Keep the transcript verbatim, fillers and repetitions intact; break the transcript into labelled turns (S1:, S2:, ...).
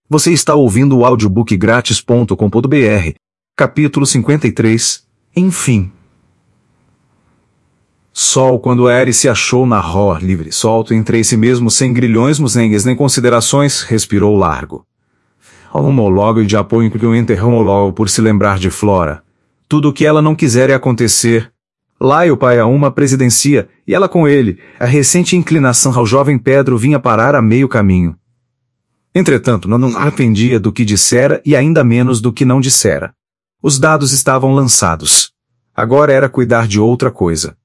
S1: Você está ouvindo o audiobook grátis ponto com ponto br, capítulo cinquenta e três, enfim. Sol quando Ares se achou na rua livre, solto entre si mesmo sem grilhões musengues nem considerações, respirou largo. Ao homólogo de apoio que o enterrou logo por se lembrar de Flora. Tudo o que ela não quiser é acontecer. Lá e o pai a uma presidencia, e ela com ele, a recente inclinação ao jovem Pedro vinha parar a meio caminho. Entretanto, não arrependia do que dissera e ainda menos do que não dissera. Os dados estavam lançados. Agora era cuidar de outra coisa.